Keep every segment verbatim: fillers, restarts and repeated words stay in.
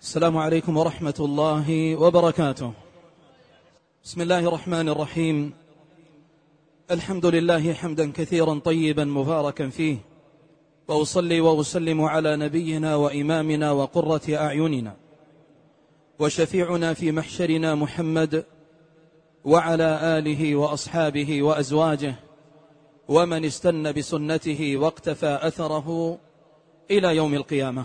السلام عليكم ورحمة الله وبركاته. بسم الله الرحمن الرحيم. الحمد لله حمدا كثيرا طيبا مباركا فيه، وأصلي وأسلم على نبينا وإمامنا وقرة أعيننا وشفيعنا في محشرنا محمد وعلى آله وأصحابه وأزواجه ومن استنى بسنته واقتفى أثره إلى يوم القيامة.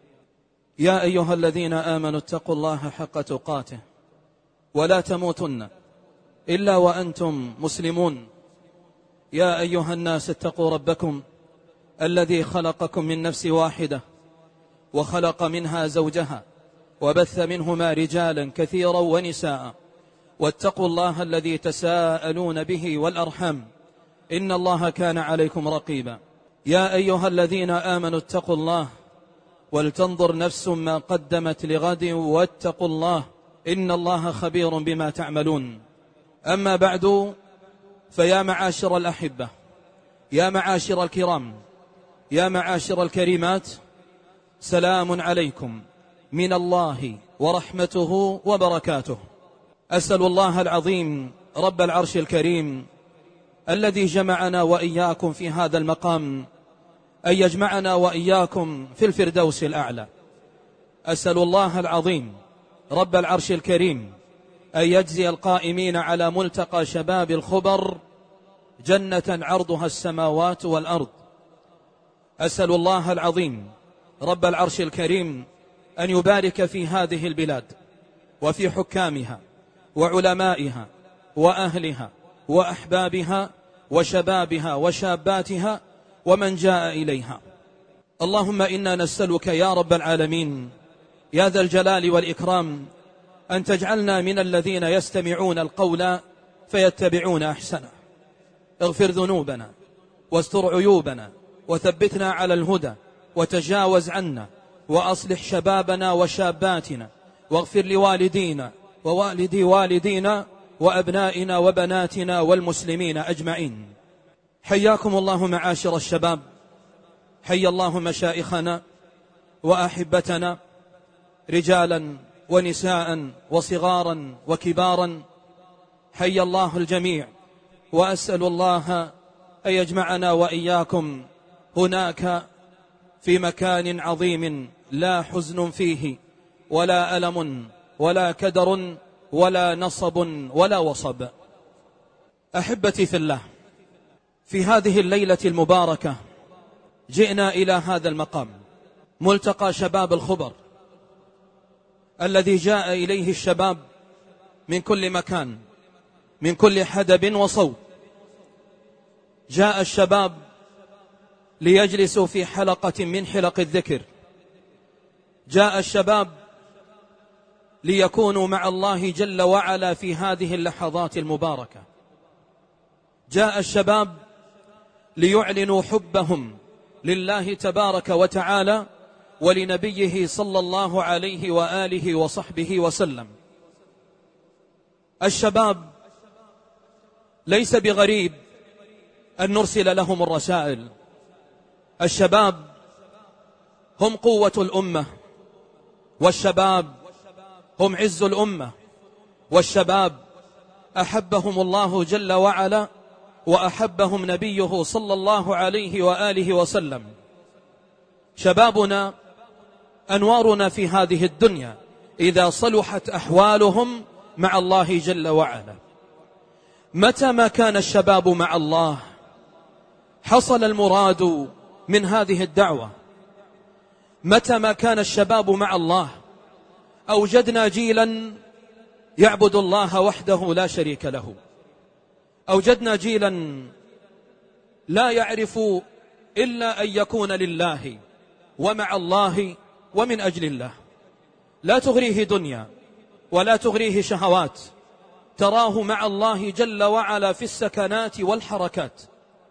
يا أيها الذين آمنوا اتقوا الله حق تقاته ولا تموتن إلا وأنتم مسلمون. يا أيها الناس اتقوا ربكم الذي خلقكم من نفس واحدة وخلق منها زوجها وبث منهما رجالا كثيرا ونساء، واتقوا الله الذي تساءلون به والأرحام إن الله كان عليكم رقيبا. يا أيها الذين آمنوا اتقوا الله ولتنظر نفس ما قدمت لغد واتقوا الله إن الله خبير بما تعملون. أما بعد، فيا معاشر الأحبة، يا معاشر الكرام، يا معاشر الكريمات، سلام عليكم من الله ورحمته وبركاته. أسأل الله العظيم رب العرش الكريم الذي جمعنا وإياكم في هذا المقام أن يجمعنا وإياكم في الفردوس الأعلى. أسأل الله العظيم رب العرش الكريم أن يجزي القائمين على ملتقى شباب الخبر جنة عرضها السماوات والأرض. أسأل الله العظيم رب العرش الكريم أن يبارك في هذه البلاد وفي حكامها وعلمائها وأهلها وأحبابها وشبابها وشاباتها ومن جاء إليها. اللهم إنا نسألك يا رب العالمين يا ذا الجلال والإكرام أن تجعلنا من الذين يستمعون القول فيتبعون أحسنه. اغفر ذنوبنا واستر عيوبنا وثبتنا على الهدى وتجاوز عنا وأصلح شبابنا وشاباتنا، واغفر لوالدينا ووالدي والدينا وأبنائنا وبناتنا والمسلمين أجمعين. حياكم الله معاشر الشباب، حي الله مشائخنا وأحبتنا رجالا ونساء وصغارا وكبارا، حي الله الجميع. وأسأل الله أن يجمعنا وإياكم هناك في مكان عظيم لا حزن فيه ولا ألم ولا كدر ولا نصب ولا وصب. أحبتي في الله، في هذه الليلة المباركة جئنا إلى هذا المقام ملتقى شباب الخبر الذي جاء إليه الشباب من كل مكان، من كل حدب وصوب. جاء الشباب ليجلسوا في حلقة من حلق الذكر، جاء الشباب ليكونوا مع الله جل وعلا في هذه اللحظات المباركة، جاء الشباب ليعلنوا حبهم لله تبارك وتعالى ولنبيه صلى الله عليه وآله وصحبه وسلم. الشباب ليس بغريب أن نرسل لهم الرسائل. الشباب هم قوة الأمة، والشباب هم عز الأمة، والشباب أحبهم الله جل وعلا وأحبهم نبيه صلى الله عليه وآله وسلم. شبابنا أنوارنا في هذه الدنيا إذا صلحت أحوالهم مع الله جل وعلا. متى ما كان الشباب مع الله حصل المراد من هذه الدعوة. متى ما كان الشباب مع الله أوجدنا جيلا يعبد الله وحده لا شريك له، أوجدنا جيلا لا يعرف إلا أن يكون لله ومع الله ومن أجل الله. لا تغريه دنيا ولا تغريه شهوات، تراه مع الله جل وعلا في السكنات والحركات.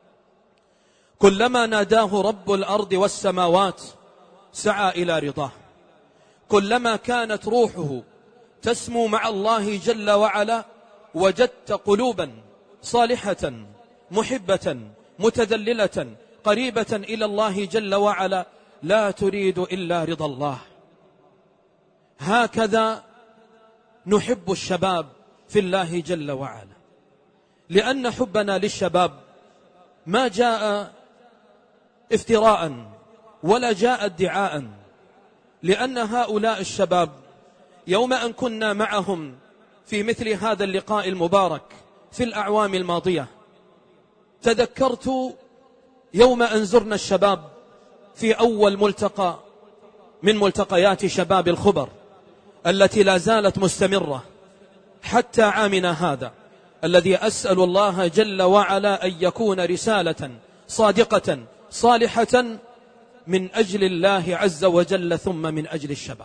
كلما ناداه رب الأرض والسماوات سعى إلى رضاه. كلما كانت روحه تسمو مع الله جل وعلا وجدت قلوبا صالحة محبة متذللة قريبة إلى الله جل وعلا لا تريد إلا رضا الله. هكذا نحب الشباب في الله جل وعلا، لأن حبنا للشباب ما جاء افتراء ولا جاء ادعاء، لأن هؤلاء الشباب يوم أن كنا معهم في مثل هذا اللقاء المبارك في الأعوام الماضية، تذكرت يوم أن زرنا الشباب في أول ملتقى من ملتقيات شباب الخبر التي لا زالت مستمرة حتى عامنا هذا، الذي أسأل الله جل وعلا أن يكون رسالة صادقة صالحة من أجل الله عز وجل ثم من أجل الشباب.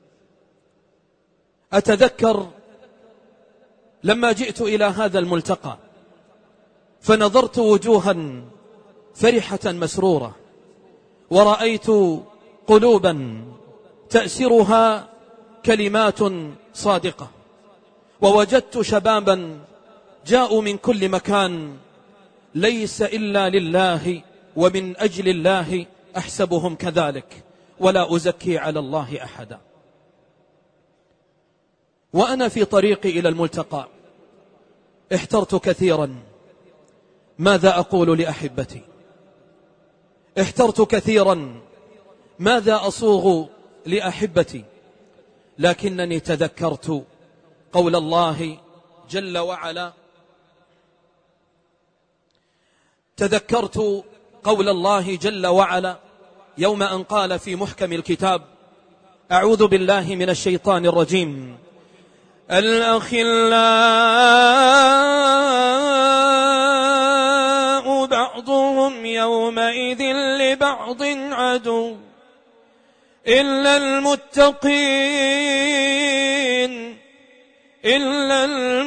أتذكر لما جئت إلى هذا الملتقى فنظرت وجوها فرحة مسرورة، ورأيت قلوبا تأسرها كلمات صادقة، ووجدت شبابا جاءوا من كل مكان ليس إلا لله ومن أجل الله، أحسبهم كذلك ولا أزكي على الله أحدا. وأنا في طريقي إلى الملتقى احترت كثيرا ماذا أقول لأحبتي، احترت كثيرا ماذا أصوغ لأحبتي، لكنني تذكرت قول الله جل وعلا تذكرت قول الله جل وعلا يوم أن قال في محكم الكتاب: أعوذ بالله من الشيطان الرجيم، الأخلاء بعضهم يومئذ لبعض عدو إلا المتقين إلا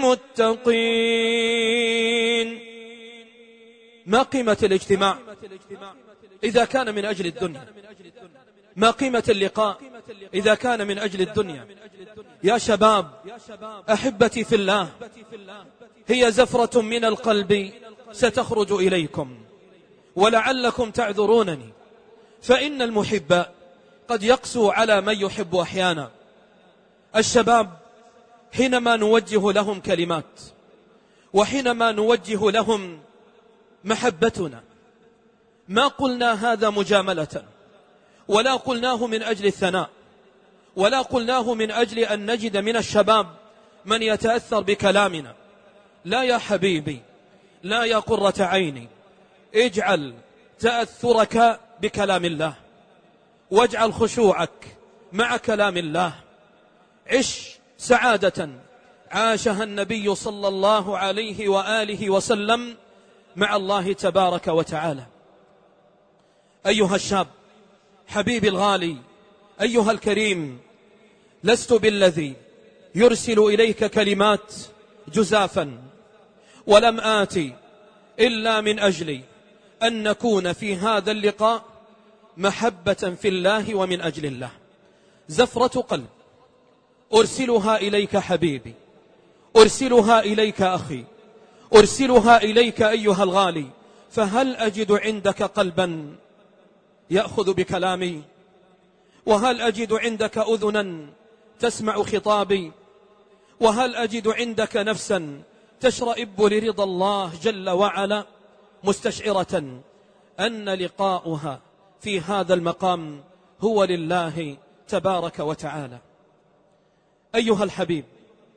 المتقين. ما قيمة الاجتماع إذا كان من أجل الدنيا؟ ما قيمة اللقاء إذا كان من أجل الدنيا؟ يا شباب أحبتي في الله، هي زفرة من القلب ستخرج إليكم، ولعلكم تعذرونني، فإن المحب قد يقسو على من يحب أحيانا. الشباب حينما نوجه لهم كلمات وحينما نوجه لهم محبتنا ما قلنا هذا مجاملة، ولا قلناه من أجل الثناء، ولا قلناه من أجل أن نجد من الشباب من يتأثر بكلامنا. لا يا حبيبي، لا يا قرة عيني، اجعل تأثرك بكلام الله، واجعل خشوعك مع كلام الله. عش سعادة عاشها النبي صلى الله عليه وآله وسلم مع الله تبارك وتعالى. أيها الشاب حبيبي الغالي، أيها الكريم، لست بالذي يرسل إليك كلمات جزافا، ولم آتي إلا من أجل أن نكون في هذا اللقاء محبة في الله ومن أجل الله. زفرة قلب أرسلها إليك حبيبي، أرسلها إليك أخي، أرسلها إليك أيها الغالي. فهل أجد عندك قلبا يأخذ بكلامي؟ وهل أجد عندك أذنا تسمع خطابي؟ وهل أجد عندك نفسا تشرئب لرضا الله جل وعلا، مستشعرة أن لقاؤها في هذا المقام هو لله تبارك وتعالى؟ أيها الحبيب،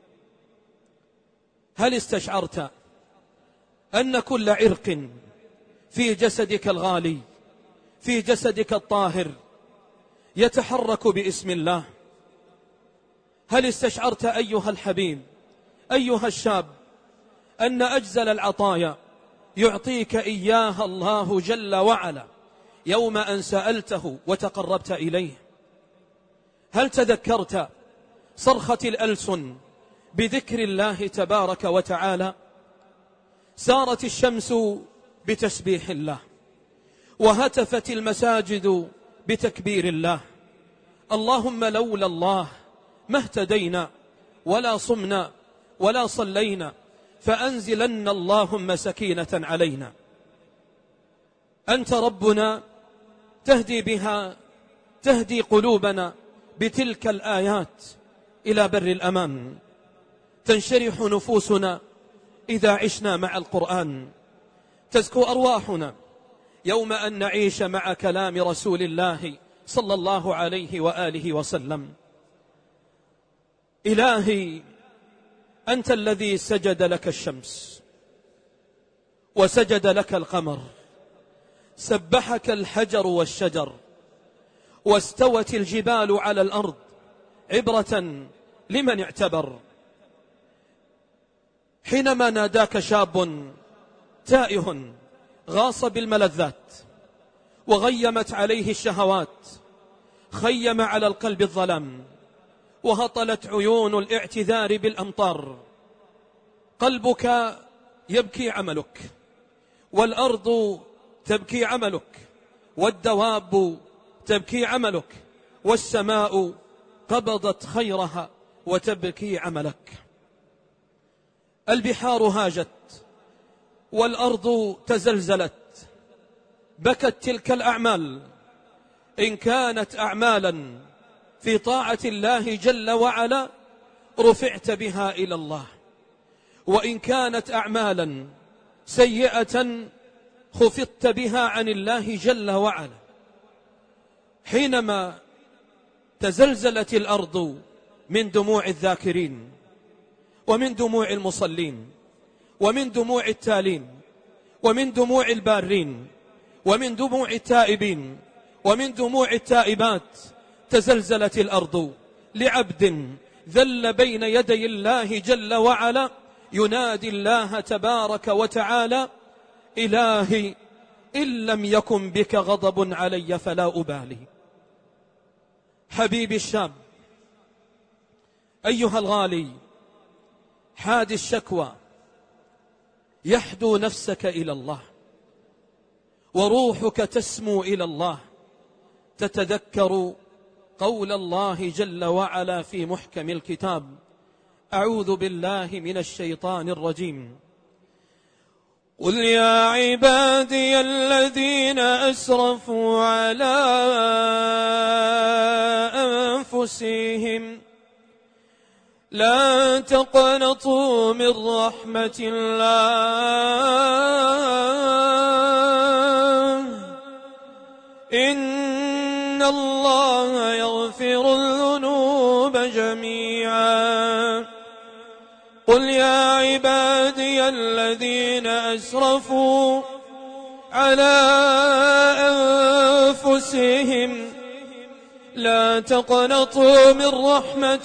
هل استشعرت أن كل عرق في جسدك الغالي، في جسدك الطاهر، يتحرك باسم الله؟ هل استشعرت أيها الحبيب، أيها الشاب، أن أجزل العطايا يعطيك إياها الله جل وعلا يوم أن سألته وتقربت إليه؟ هل تذكرت صرخة الألسن بذكر الله تبارك وتعالى؟ سارت الشمس بتسبيح الله، وهتفت المساجد بتكبير الله. اللهم لولا الله ما اهتدينا ولا صمنا ولا صلينا، فأنزلن اللهم سكينة علينا. أنت ربنا تهدي بها تهدي قلوبنا بتلك الآيات إلى بر الأمان. تنشرح نفوسنا إذا عشنا مع القرآن، تزكو أرواحنا يوم أن نعيش مع كلام رسول الله صلى الله عليه وآله وسلم. إلهي أنت الذي سجد لك الشمس وسجد لك القمر، سبحك الحجر والشجر، واستوت الجبال على الأرض عبرة لمن اعتبر. حينما ناداك شاب تائه غاص بالملذات وغيمت عليه الشهوات، خيم على القلب الظلام وهطلت عيون الاعتذار بالأمطار، قلبك يبكي عملك، والأرض تبكي عملك، والدواب تبكي عملك، والسماء قبضت خيرها وتبكي عملك. البحار هاجت والأرض تزلزلت، بكت تلك الأعمال، إن كانت أعمالا في طاعة الله جل وعلا رفعت بها إلى الله، وإن كانت أعمالا سيئة خفضت بها عن الله جل وعلا. حينما تزلزلت الأرض من دموع الذاكرين ومن دموع المصلين ومن دموع التالين ومن دموع البارين ومن دموع التائبين ومن دموع التائبات، تزلزلت الأرض لعبد ذل بين يدي الله جل وعلا ينادي الله تبارك وتعالى: إلهي إن لم يكن بك غضب علي فلا أبالي. حبيبي الشاب، أيها الغالي، حاد الشكوى، يحدو نفسك إلى الله وروحك تسمو إلى الله، تتذكر قول الله جل وعلا في محكم الكتاب: أعوذ بالله من الشيطان الرجيم، قل يا عبادي الذين أسرفوا على أنفسهم لا تقنطوا من رحمة الله إن الله يغفر الذنوب جميعا. قل يا عبادي الذين أسرفوا على أنفسهم لا تقنطوا من رحمة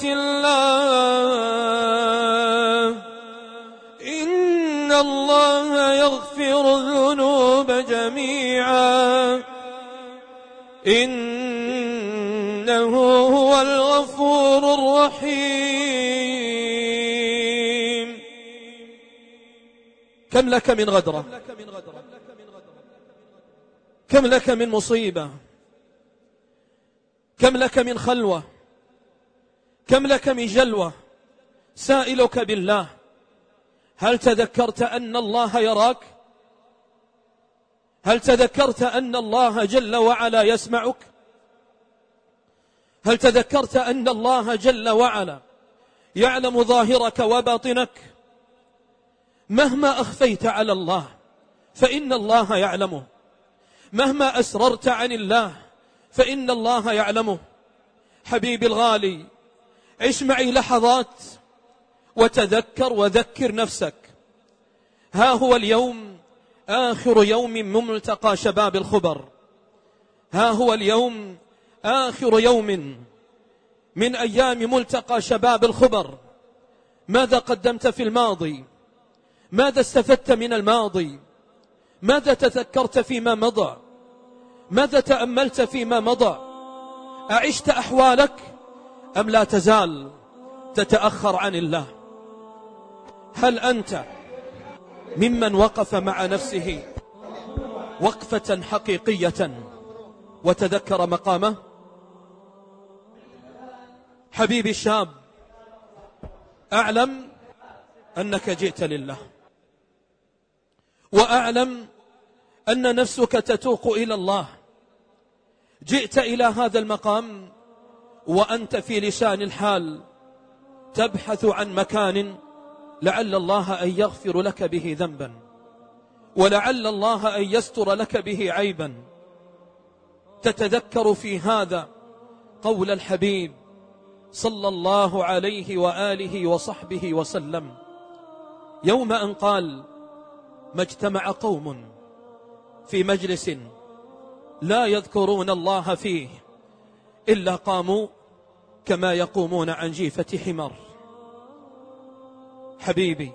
الله إن الله يغفر الذنوب جميعا إنه هو الغفور الرحيم. كم لك من غدرة، كم لك من مصيبة، كم لك من خلوة، كم لك من جلوة. سائلك بالله، هل تذكرت أن الله يراك؟ هل تذكرت أن الله جل وعلا يسمعك؟ هل تذكرت أن الله جل وعلا يعلم ظاهرك وباطنك؟ مهما أخفيت على الله فإن الله يعلمه، مهما أسررت عن الله فإن الله يعلمه. حبيبي الغالي، عش معي لحظات وتذكر وذكر نفسك. ها هو اليوم آخر يوم من ملتقى شباب الخبر، ها هو اليوم آخر يوم من أيام ملتقى شباب الخبر. ماذا قدمت في الماضي؟ ماذا استفدت من الماضي؟ ماذا تذكرت فيما مضى؟ ماذا تأملت فيما مضى؟ أعشت أحوالك أم لا تزال تتأخر عن الله؟ هل أنت ممن وقف مع نفسه وقفة حقيقية وتذكر مقامه؟ حبيبي الشاب، أعلم أنك جئت لله، وأعلم أن نفسك تتوق إلى الله. جئت إلى هذا المقام وأنت في لسان الحال تبحث عن مكان لعل الله أن يغفر لك به ذنبا، ولعل الله أن يستر لك به عيبا. تتذكر في هذا قول الحبيب صلى الله عليه وآله وصحبه وسلم يوم أن قال: ما اجتمع قوم في مجلس لا يذكرون الله فيه إلا قاموا كما يقومون عن جيفة حمار. حبيبي،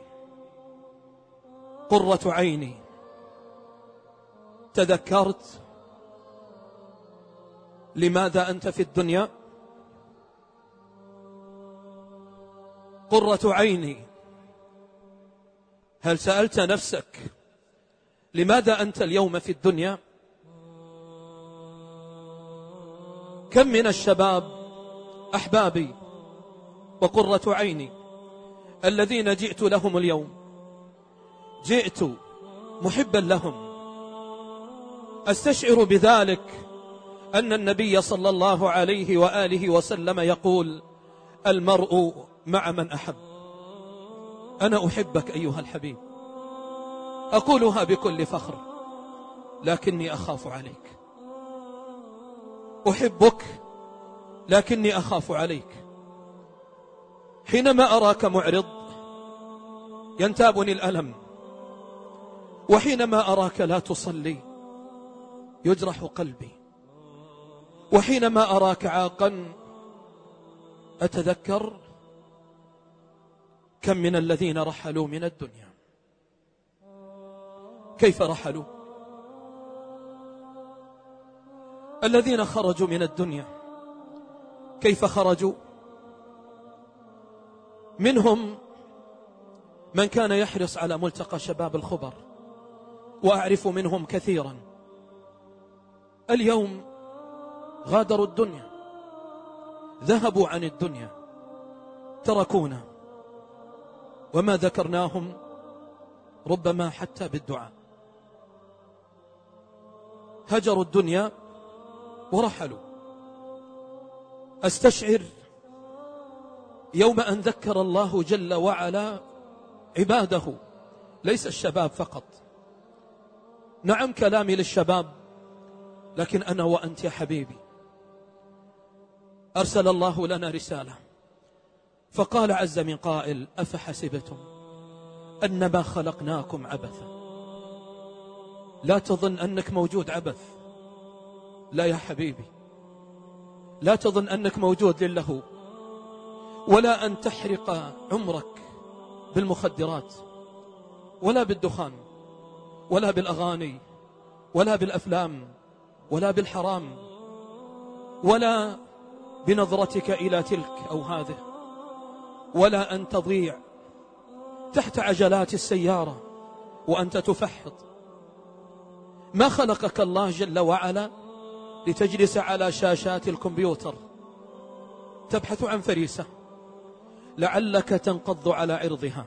قرة عيني، تذكرت لماذا أنت في الدنيا؟ قرة عيني، هل سألت نفسك لماذا أنت اليوم في الدنيا؟ كم من الشباب أحبابي وقرة عيني الذين جئت لهم اليوم، جئت محبا لهم، أستشعر بذلك أن النبي صلى الله عليه وآله وسلم يقول: المرء مع من أحب. أنا أحبك أيها الحبيب، أقولها بكل فخر، لكني أخاف عليك. أحبك لكني أخاف عليك. حينما أراك معرض ينتابني الألم، وحينما أراك لا تصلي يجرح قلبي، وحينما أراك عاقا أتذكر كم من الذين رحلوا من الدنيا. كيف رحلوا؟ الذين خرجوا من الدنيا كيف خرجوا؟ منهم من كان يحرص على ملتقى شباب الخبر، وأعرف منهم كثيرا اليوم غادروا الدنيا، ذهبوا عن الدنيا، تركونا، وما ذكرناهم ربما حتى بالدعاء. هجروا الدنيا ورحلوا. أستشعر يوم أن ذكر الله جل وعلا عباده، ليس الشباب فقط. نعم كلامي للشباب، لكن أنا وأنت يا حبيبي. أرسل الله لنا رسالة فقال عز من قائل: أفحسبتم أنما خلقناكم عبثا. لا تظن أنك موجود عبث، لا يا حبيبي، لا تظن أنك موجود للهو، ولا أن تحرق عمرك بالمخدرات ولا بالدخان ولا بالأغاني ولا بالأفلام ولا بالحرام ولا بنظرتك إلى تلك أو هذه، ولا أن تضيع تحت عجلات السيارة وأنت تفحط. ما خلقك الله جل وعلا لتجلس على شاشات الكمبيوتر تبحث عن فريسة لعلك تنقض على عرضها.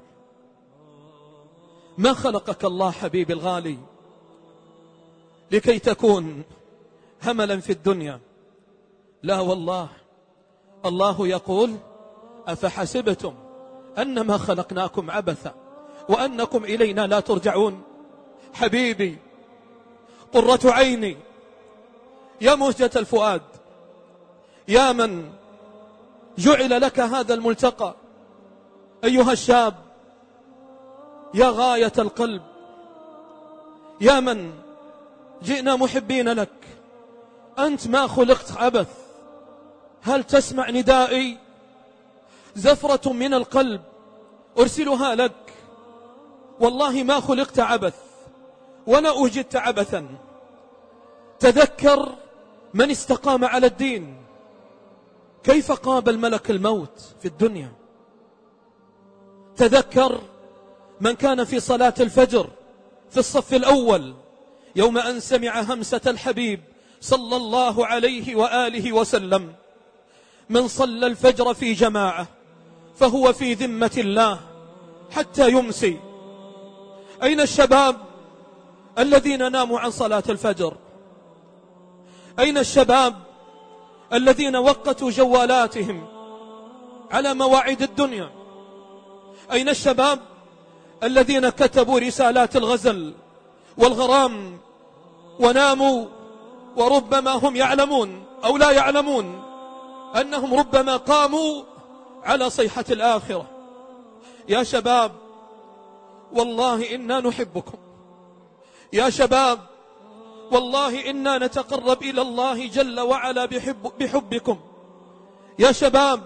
ما خلقك الله حبيبي الغالي لكي تكون هملا في الدنيا، لا والله. الله يقول: أفحسبتم أنما خلقناكم عبثا وأنكم إلينا لا ترجعون. حبيبي، قرة عيني، يا مهجة الفؤاد، يا من جعل لك هذا الملتقى، أيها الشاب، يا غاية القلب، يا من جئنا محبين لك، أنت ما خلقت عبث. هل تسمع ندائي؟ زفرة من القلب أرسلها لك، والله ما خلقت عبث ولا أوجدت عبثا. تذكر من استقام على الدين كيف قابل ملك الموت في الدنيا. تذكر من كان في صلاة الفجر في الصف الأول يوم أن سمع همسة الحبيب صلى الله عليه وآله وسلم: من صلى الفجر في جماعة فهو في ذمة الله حتى يمسي. أين الشباب الذين ناموا عن صلاة الفجر؟ أين الشباب الذين وقتوا جوالاتهم على مواعيد الدنيا؟ أين الشباب الذين كتبوا رسالات الغزل والغرام وناموا وربما هم يعلمون أو لا يعلمون أنهم ربما قاموا على صيحة الآخرة؟ يا شباب والله إنا نحبكم، يا شباب والله إنا نتقرب إلى الله جل وعلا بحب بحبكم. يا شباب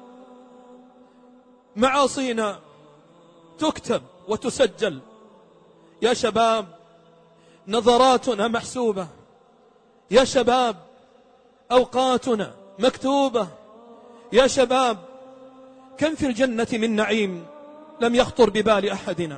معاصينا تكتب وتسجل، يا شباب نظراتنا محسوبة، يا شباب أوقاتنا مكتوبة، يا شباب كم في الجنة من نعيم لم يخطر ببال أحدنا.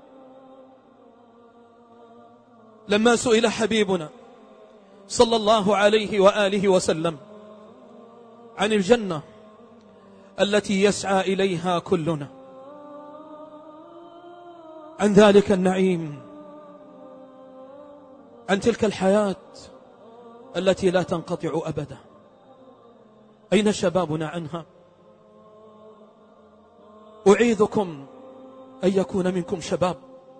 لما سئل حبيبنا صلى الله عليه وآله وسلم عن الجنة التي يسعى إليها كلنا، عن ذلك النعيم، عن تلك الحياة التي لا تنقطع أبدا، أين شبابنا عنها؟ أعيذكم أن يكون منكم شباب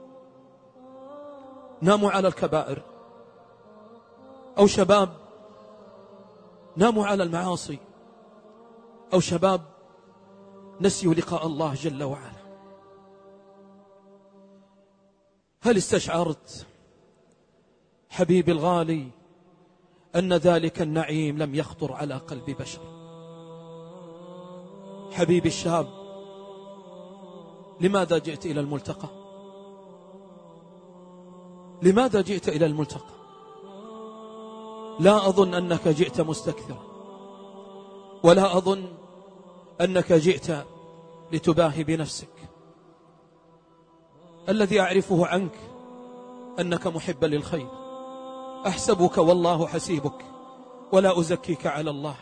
ناموا على الكبائر، أو شباب ناموا على المعاصي، أو شباب نسيوا لقاء الله جل وعلا. هل استشعرت حبيبي الغالي أن ذلك النعيم لم يخطر على قلب بشر؟ حبيبي الشاب، لماذا جئت إلى الملتقى؟ لماذا جئت إلى الملتقى؟ لا أظن أنك جئت مستكثرا، ولا أظن أنك جئت لتباهي بنفسك. الذي أعرفه عنك أنك محب للخير، أحسبك والله حسيبك ولا أزكيك على الله.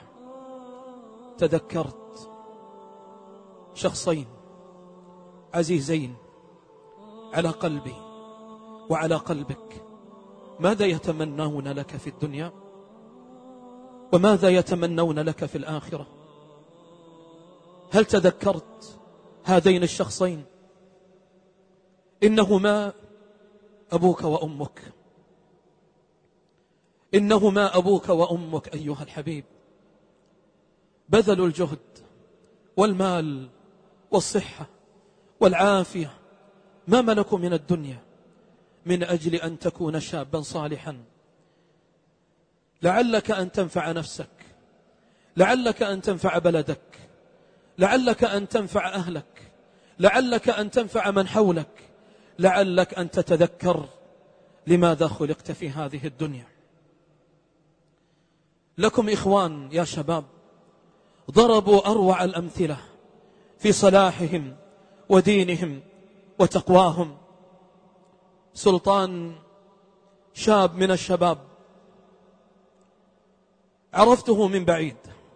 تذكرت شخصين عزيزين على قلبي وعلى قلبك، ماذا يتمنون لك في الدنيا وماذا يتمنون لك في الآخرة؟ هل تذكرت هذين الشخصين؟ إنهما أبوك وأمك، إنهما أبوك وأمك أيها الحبيب. بذلوا الجهد والمال والصحة والعافية، ما ملكوا من الدنيا من أجل أن تكون شابا صالحا، لعلك أن تنفع نفسك، لعلك أن تنفع بلدك، لعلك أن تنفع أهلك، لعلك أن تنفع من حولك، لعلك أن تتذكر لماذا خلقت في هذه الدنيا. لكم إخوان يا شباب ضربوا أروع الأمثلة في صلاحهم ودينهم وتقواهم. سلطان شاب من الشباب عرفته من بعيد،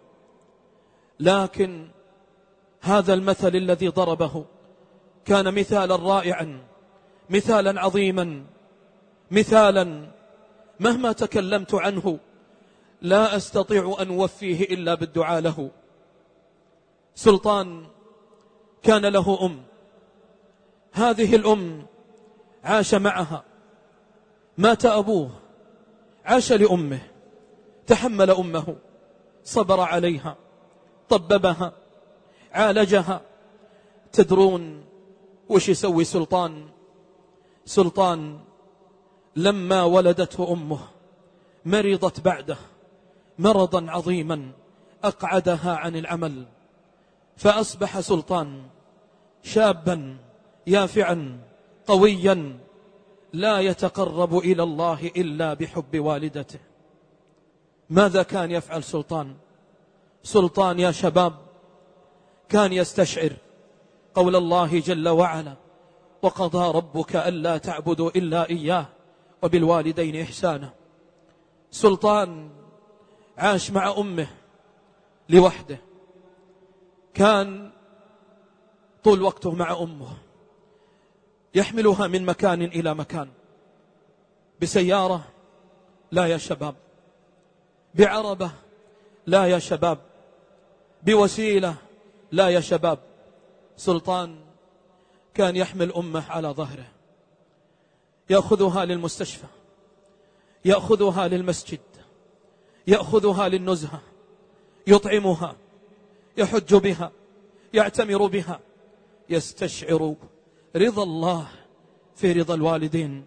لكن هذا المثل الذي ضربه كان مثالا رائعا، مثالا عظيما، مثالا مهما تكلمت عنه لا أستطيع أن أوفيه إلا بالدعاء له. سلطان كان له أم، هذه الأم عاش معها، مات أبوه، عاش لأمه، تحمل أمه، صبر عليها، طببها، عالجها. تدرون وش يسوي سلطان؟ سلطان لما ولدته أمه مرضت بعده مرضا عظيما أقعدها عن العمل، فأصبح سلطان شابا يافعا قويا لا يتقرب إلى الله إلا بحب والدته. ماذا كان يفعل سلطان؟ سلطان يا شباب كان يستشعر قول الله جل وعلا: وقضى ربك ألا تعبدوا إلا إياه وبالوالدين إحسانا. سلطان عاش مع أمه لوحده، كان طول وقته مع أمه، يحملها من مكان إلى مكان، بسيارة لا يا شباب، بعربة لا يا شباب، بوسيلة لا يا شباب، سلطان كان يحمل أمه على ظهره، يأخذها للمستشفى، يأخذها للمسجد، يأخذها للنزهة، يطعمها، يحج بها، يعتمر بها، يستشعر رضا الله في رضا الوالدين.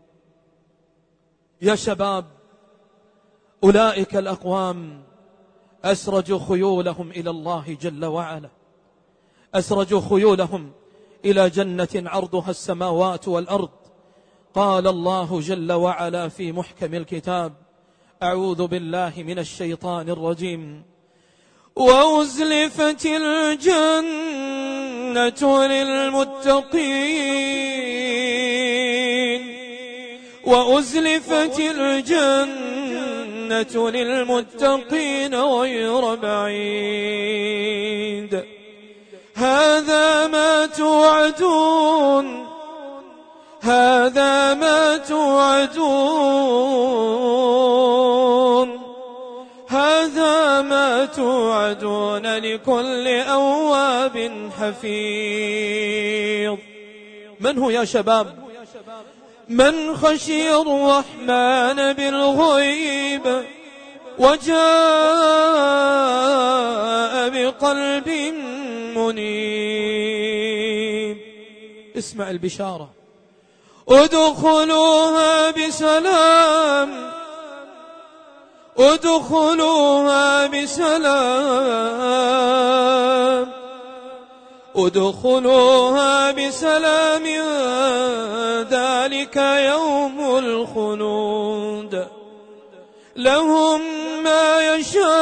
يا شباب، أولئك الأقوام أسرجوا خيولهم إلى الله جل وعلا، أسرجوا خيولهم إلى جنة عرضها السماوات والأرض. قال الله جل وعلا في محكم الكتاب: أعوذ بالله من الشيطان الرجيم: وأزلفت الجنة للمتقين وأزلفت الجنة للمتقين غير بعيد، هذا ما توعدون هذا ما توعدون هذا ما توعدون لكل أواب حفيظ. من هو يا شباب؟ من خشي الرحمن بالغيب وجاء بقلب منيب. اسمع البشارة: ادخلوها بسلام ادخلوها بسلام ادخلوها بسلام ذلك يوم الخلود، لهم ما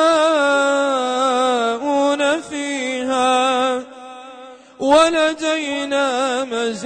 يشاءون فيها ولدينا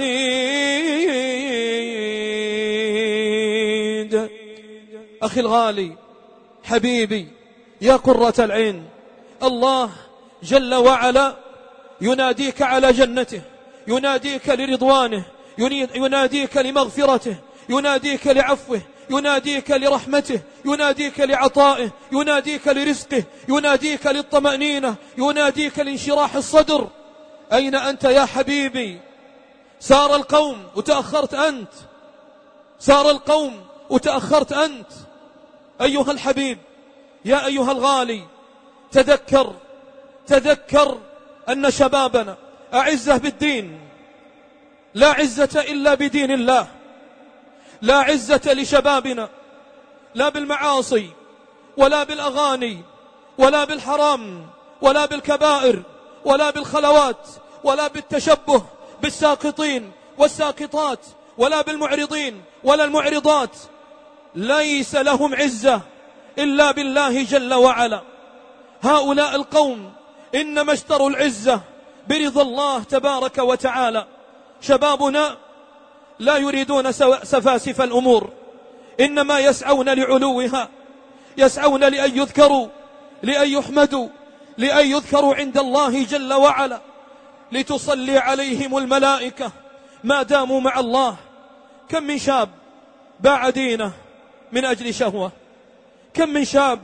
مزيد. أخي الغالي، حبيبي، يا قرة العين، الله جل وعلا يناديك على جنته، يناديك لرضوانه، يناديك لمغفرته، يناديك لعفوه، يناديك لرحمته، يناديك لعطائه، يناديك لرزقه، يناديك للطمأنينة، يناديك لانشراح الصدر. أين أنت يا حبيبي؟ سار القوم وتأخرت أنت، سار القوم وتأخرت أنت. أيها الحبيب، يا أيها الغالي، تذكر تذكر أن شبابنا أعزة بالدين، لا عزة إلا بدين الله. لا عزة لشبابنا لا بالمعاصي ولا بالأغاني ولا بالحرام ولا بالكبائر ولا بالخلوات ولا بالتشبه بالساقطين والساقطات ولا بالمعرضين ولا المعرضات. ليس لهم عزة إلا بالله جل وعلا. هؤلاء القوم إنما اشتروا العزة برضا الله تبارك وتعالى. شبابنا لا يريدون سفاسف الأمور، إنما يسعون لعلوها، يسعون لأن يذكروا، لأن يحمدوا، لأن يذكروا عند الله جل وعلا، لتصلي عليهم الملائكة ما داموا مع الله. كم من شاب باع دينه من أجل شهوة، كم من شاب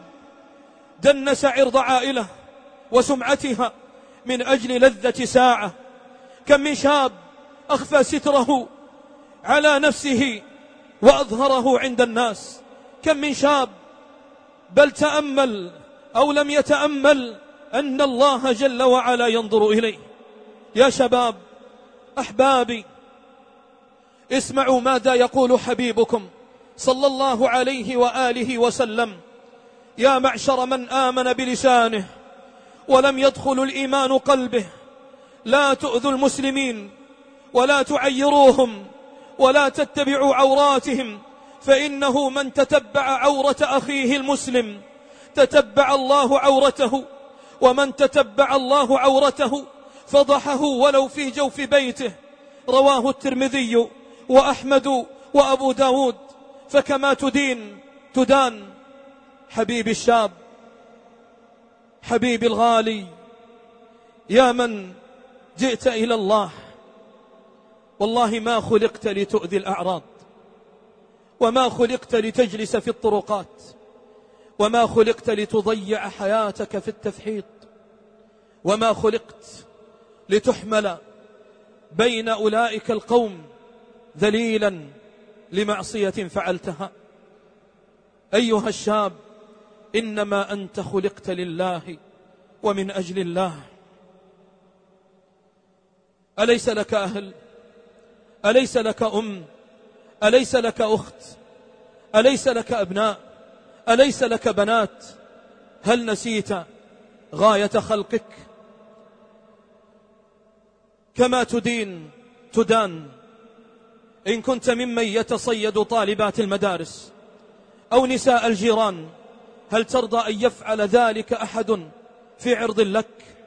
دنس عرض عائلة وسمعتها من أجل لذة ساعة، كم من شاب أخفى ستره على نفسه وأظهره عند الناس، كم من شاب بل تأمل أو لم يتأمل أن الله جل وعلا ينظر إليه. يا شباب أحبابي، اسمعوا ماذا يقول حبيبكم صلى الله عليه وآله وسلم: يا معشر من آمن بلسانه ولم يدخل الإيمان قلبه، لا تؤذوا المسلمين ولا تعيروهم ولا تتبعوا عوراتهم، فإنه من تتبع عورة أخيه المسلم تتبع الله عورته، ومن تتبع الله عورته فضحه ولو في جوف بيته. رواه الترمذي وأحمد وأبو داود. فكما تدين تدان. حبيبي الشاب، حبيبي الغالي، يا من جئت إلى الله، والله ما خلقت لتؤذي الأعراض، وما خلقت لتجلس في الطرقات، وما خلقت لتضيع حياتك في التفحيط، وما خلقت لتحمل بين أولئك القوم ذليلا لمعصية فعلتها. أيها الشاب، إنما أنت خلقت لله ومن أجل الله. أليس لك أهل؟ أليس لك أم؟ أليس لك أخت؟ أليس لك أبناء؟ أليس لك بنات؟ هل نسيت غاية خلقك؟ كما تدين تدان. إن كنت ممن يتصيد طالبات المدارس أو نساء الجيران، هل ترضى أن يفعل ذلك أحد في عرض لك؟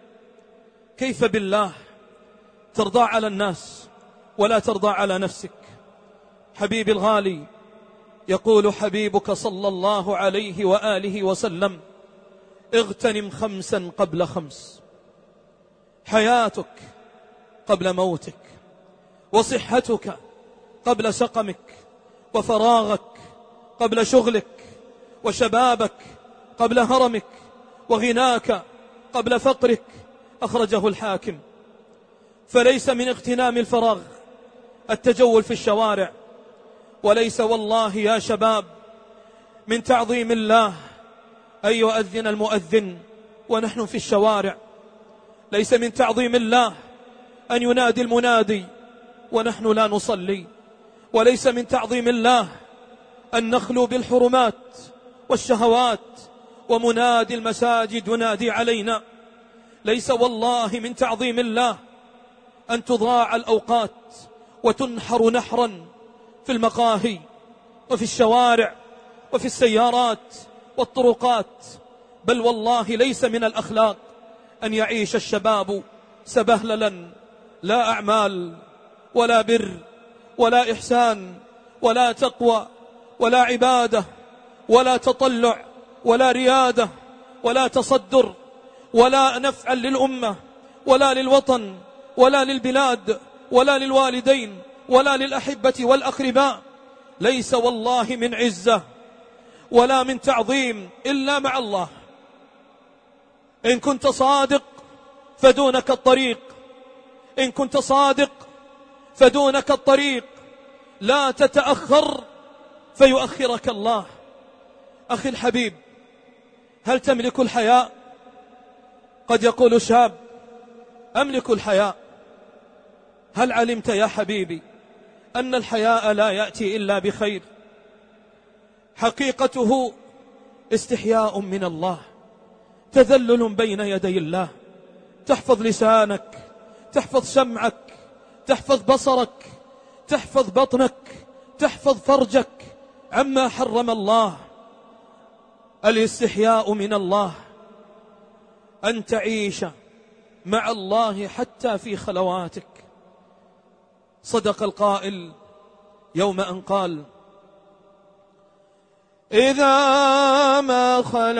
كيف بالله ترضى على الناس ولا ترضى على نفسك؟ حبيبي الغالي، يقول حبيبك صلى الله عليه وآله وسلم: اغتنم خمسا قبل خمس. حياتك قبل موتك، وصحتك قبل سقمك، وفراغك قبل شغلك، وشبابك قبل هرمك، وغناك قبل فقرك. أخرجه الحاكم. فليس من اغتنام الفراغ التجول في الشوارع، وليس والله يا شباب من تعظيم الله أن يؤذن المؤذن ونحن في الشوارع. ليس من تعظيم الله أن ينادي المنادي ونحن لا نصلي. وليس من تعظيم الله أن نخلو بالحرمات والشهوات ومنادي المساجد ينادي علينا. ليس والله من تعظيم الله أن تضاع الأوقات وتنحر نحرا في المقاهي وفي الشوارع وفي السيارات والطرقات. بل والله ليس من الأخلاق أن يعيش الشباب سبهللا، لا أعمال ولا بر ولا إحسان ولا تقوى ولا عبادة ولا تطلع ولا ريادة ولا تصدر ولا نفع للأمة ولا للوطن ولا للبلاد ولا للوالدين ولا للأحبة والأقرباء. ليس والله من عزة ولا من تعظيم إلا مع الله. إن كنت صادق فدونك الطريق، إن كنت صادق فدونك الطريق. لا تتأخر فيؤخرك الله. أخي الحبيب، هل تملك الحياء؟ قد يقول شاب: أملك الحياء. هل علمت يا حبيبي أن الحياء لا يأتي إلا بخير؟ حقيقته استحياء من الله، تذلل بين يدي الله. تحفظ لسانك، تحفظ سمعك، تحفظ بصرك، تحفظ بطنك، تحفظ فرجك عما حرم الله. الاستحياء من الله أن تعيش مع الله حتى في خلواتك. صدق القائل يوم أن قال: إذا ما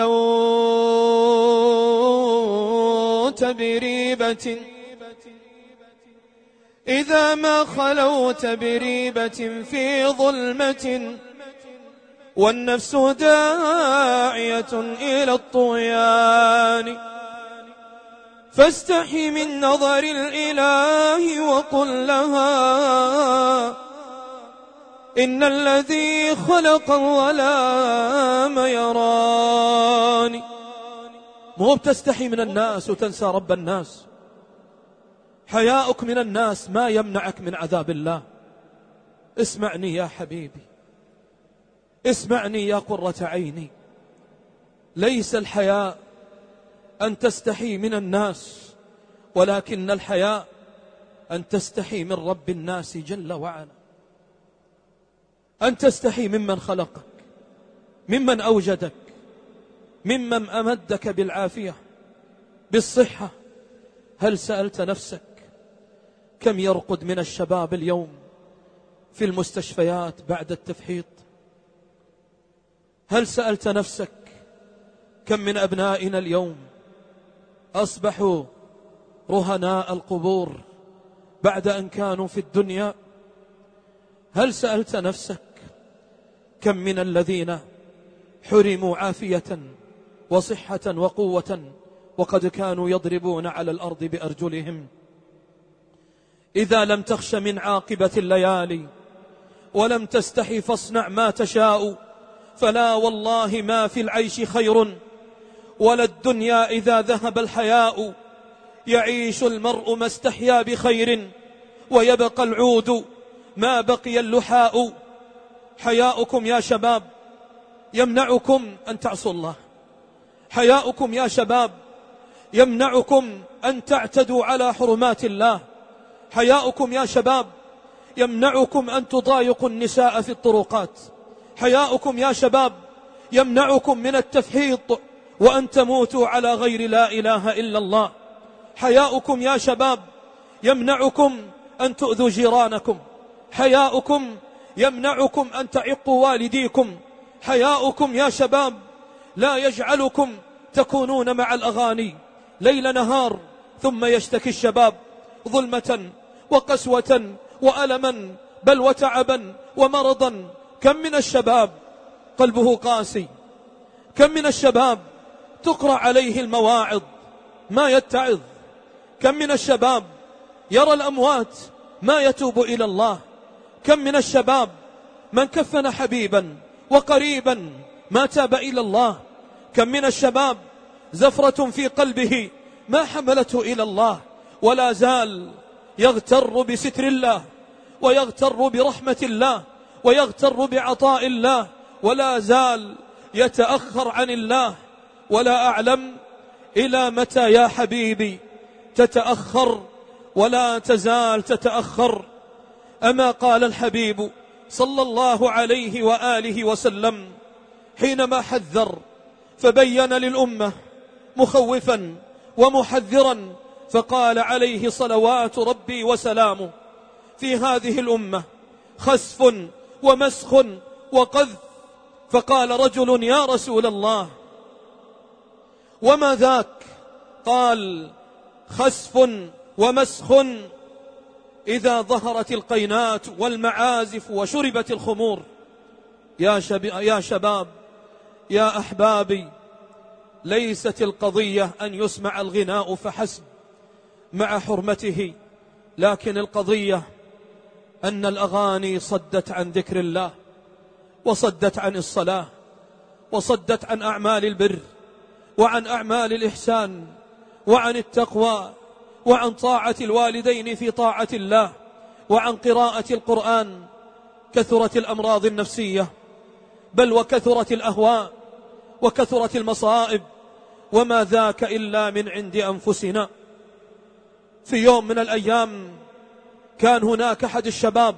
خلوت بريبة إذا ما خلوت بريبة في ظلمة والنفس داعية إلى الطغيان، فاستحي من نظر الإله وقل لها: إن الذي خلق الظلام يراني. مو بتستحي من الناس وتنسى رب الناس. حياؤك من الناس ما يمنعك من عذاب الله. اسمعني يا حبيبي، اسمعني يا قرة عيني. ليس الحياء أن تستحي من الناس، ولكن الحياء أن تستحي من رب الناس جل وعلا، أن تستحي ممن خلقك، ممن أوجدك، ممن أمدك بالعافية بالصحة. هل سألت نفسك كم يرقد من الشباب اليوم في المستشفيات بعد التفحيط؟ هل سألت نفسك كم من أبنائنا اليوم أصبحوا رهناء القبور بعد أن كانوا في الدنيا؟ هل سألت نفسك كم من الذين حرموا عافية وصحة وقوة وقد كانوا يضربون على الأرض بأرجلهم. إذا لم تخش من عاقبة الليالي ولم تستحي فاصنع ما تشاء، فلا والله ما في العيش خير، ولا الدنيا إذا ذهب الحياء. يعيش المرء ما استحيا بخير، ويبقى العود ما بقي اللحاء. حياؤكم يا شباب يمنعكم أن تعصوا الله، حياؤكم يا شباب يمنعكم أن تعتدوا على حرمات الله، حياؤكم يا شباب يمنعكم أن تضايقوا النساء في الطرقات، حياؤكم يا شباب يمنعكم من التفحيط وأن تموتوا على غير لا إله إلا الله، حياؤكم يا شباب يمنعكم أن تؤذوا جيرانكم، حياؤكم يمنعكم أن تعقوا والديكم، حياؤكم يا شباب لا يجعلكم تكونون مع الأغاني ليل نهار، ثم يشتكي الشباب ظلمة وقسوة وألما بل وتعبا ومرضا. كم من الشباب قلبه قاسي، كم من الشباب تقرأ عليه المواعظ ما يتعظ، كم من الشباب يرى الأموات ما يتوب إلى الله، كم من الشباب من كفن حبيبا وقريبا ما تاب إلى الله، كم من الشباب زفرة في قلبه ما حملته إلى الله، ولا زال يغتر بستر الله ويغتر برحمة الله ويغتر بعطاء الله، ولا زال يتأخر عن الله. ولا أعلم إلى متى يا حبيبي تتأخر ولا تزال تتأخر. أما قال الحبيب صلى الله عليه وآله وسلم حينما حذر فبين للأمة مخوفا ومحذرا، فقال عليه صلوات ربي وسلامه في هذه الأمة خسف ومسخ وقذف. فقال رجل يا رسول الله وما ذاك؟ قال خسف ومسخ إذا ظهرت القينات والمعازف وشربت الخمور. يا, شب... يا شباب يا أحبابي، ليست القضية أن يسمع الغناء فحسب مع حرمته، لكن القضية أن الأغاني صدت عن ذكر الله وصدت عن الصلاة وصدت عن أعمال البر وعن أعمال الإحسان وعن التقوى وعن طاعة الوالدين في طاعة الله وعن قراءة القرآن. كثرت الأمراض النفسية بل وكثرت الأهواء وكثرت المصائب، وما ذاك إلا من عند أنفسنا. في يوم من الأيام كان هناك أحد الشباب،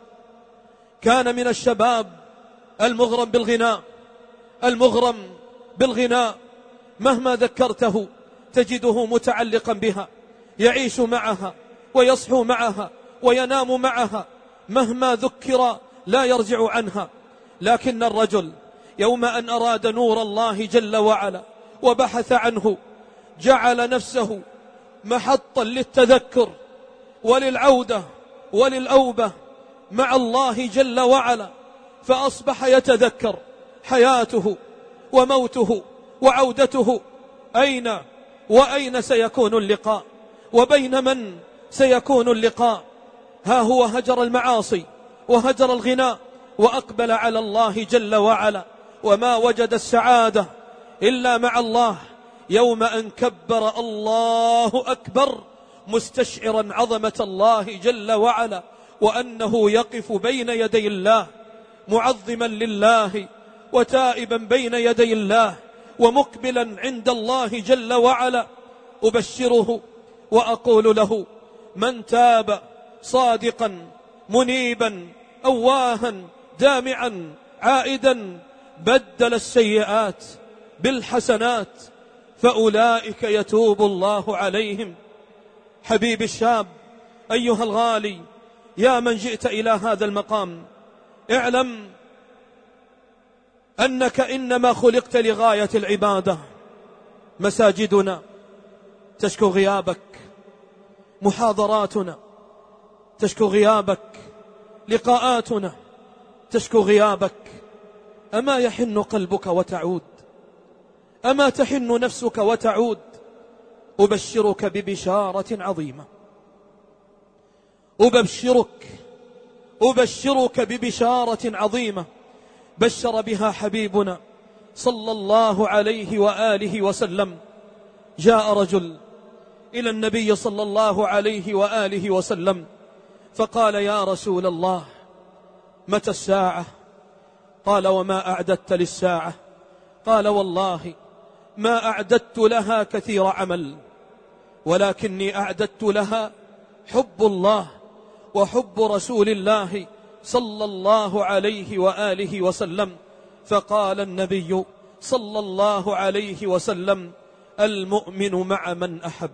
كان من الشباب المغرم بالغناء، المغرم بالغناء مهما ذكرته تجده متعلقا بها، يعيش معها ويصحو معها وينام معها، مهما ذكر لا يرجع عنها. لكن الرجل يوم أن أراد نور الله جل وعلا وبحث عنه جعل نفسه محطا للتذكر وللعودة وللأوبة مع الله جل وعلا، فأصبح يتذكر حياته وموته وعودته، أين وأين سيكون اللقاء وبين من سيكون اللقاء. ها هو هجر المعاصي وهجر الغناء وأقبل على الله جل وعلا، وما وجد السعادة إلا مع الله يوم أن كبر الله أكبر مستشعرا عظمة الله جل وعلا، وأنه يقف بين يدي الله معظما لله وتائبا بين يدي الله ومقبلا عند الله جل وعلا. أبشره وأقول له من تاب صادقا منيبا أواها دامعا عائدا بدل السيئات بالحسنات فأولئك يتوب الله عليهم. حبيب الشاب أيها الغالي، يا من جئت إلى هذا المقام، اعلم أنك إنما خلقت لغاية العبادة. مساجدنا تشكو غيابك، محاضراتنا تشكو غيابك، لقاءاتنا تشكو غيابك. أما يحن قلبك وتعود؟ أما تحن نفسك وتعود؟ أبشرك ببشارة عظيمة، أبشرك أبشرك ببشارة عظيمة بشر بها حبيبنا صلى الله عليه وآله وسلم. جاء رجل إلى النبي صلى الله عليه وآله وسلم فقال: يا رسول الله، متى الساعة؟ قال: وما أعددت للساعة؟ قال: والله ما أعددت لها كثير عمل، ولكني أعددت لها حب الله وحب رسول الله صلى الله عليه وآله وسلم. فقال النبي صلى الله عليه وسلم: المؤمن مع من أحب.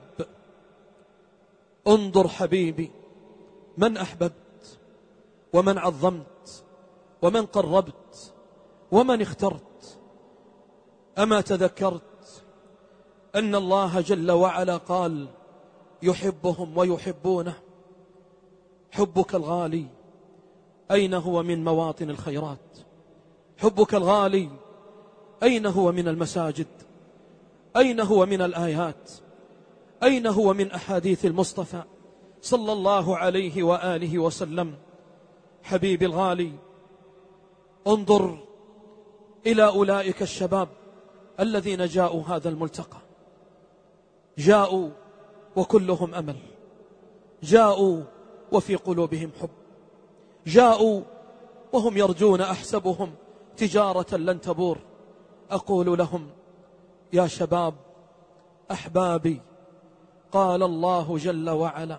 انظر حبيبي، من أحببت ومن عظمت ومن قربت ومن اخترت. أما تذكرت أن الله جل وعلا قال: يحبهم ويحبونه. حبك الغالي أين هو من مواطن الخيرات؟ حبك الغالي أين هو من المساجد؟ أين هو من الآيات؟ أين هو من أحاديث المصطفى صلى الله عليه وآله وسلم؟ حبيبي الغالي، انظر إلى أولئك الشباب الذين جاءوا هذا الملتقى. جاءوا وكلهم أمل، جاءوا وفي قلوبهم حب، جاءوا وهم يرجون أحسبهم تجارة لن تبور. أقول لهم: يا شباب أحبابي، قال الله جل وعلا: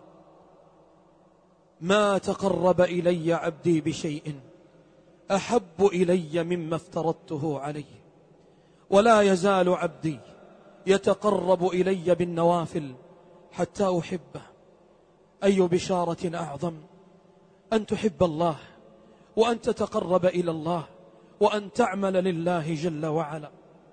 ما تقرب إلي عبدي بشيء أحب إلي مما افترضته عليه، ولا يزال عبدي يتقرب إلي بالنوافل حتى أحبه. أي بشارة أعظم أن تحب الله وأن تتقرب إلى الله وأن تعمل لله جل وعلا.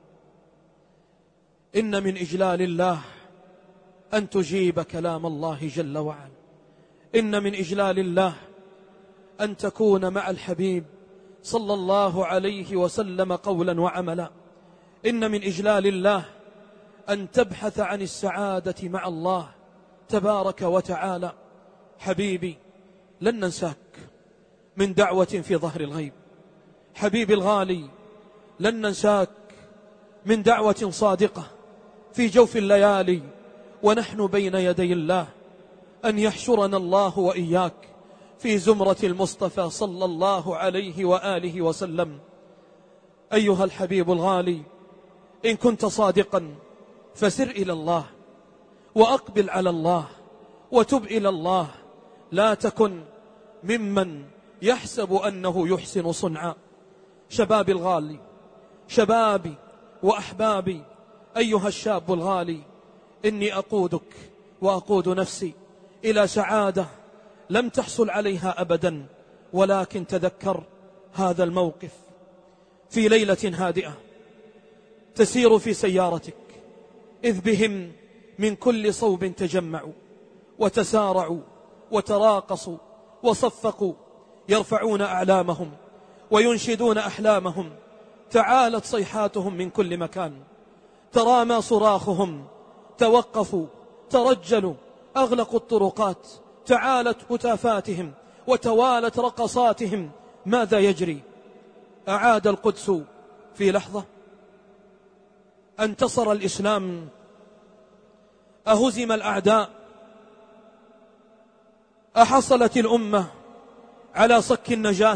إن من إجلال الله أن تجيب كلام الله جل وعلا. إن من إجلال الله أن تكون مع الحبيب صلى الله عليه وسلم قولا وعملا. إن من إجلال الله أن تبحث عن السعادة مع الله تبارك وتعالى. حبيبي، لن ننساك من دعوة في ظهر الغيب. حبيبي الغالي، لن ننساك من دعوة صادقة في جوف الليالي ونحن بين يدي الله، أن يحشرنا الله وإياك في زمرة المصطفى صلى الله عليه وآله وسلم. أيها الحبيب الغالي، إن كنت صادقا فسر إلى الله وأقبل على الله وتب إلى الله. لا تكن ممن يحسب أنه يحسن صنعا. شبابي الغالي، شبابي وأحبابي، أيها الشاب الغالي، إني أقودك وأقود نفسي إلى سعادة لم تحصل عليها أبدا، ولكن تذكر هذا الموقف. في ليلة هادئة تسير في سيارتك، إذ بهم من كل صوب تجمعوا وتسارعوا وتراقصوا وصفقوا، يرفعون أعلامهم وينشدون أحلامهم. تعالت صيحاتهم من كل مكان، ترامى صراخهم، توقفوا، ترجلوا، أغلقوا الطرقات. تعالت هتافاتهم وتوالت رقصاتهم. ماذا يجري؟ أعاد القدس في لحظة؟ انتصر الإسلام؟ أهزم الأعداء؟ أحصلت الأمة على صك النجاة؟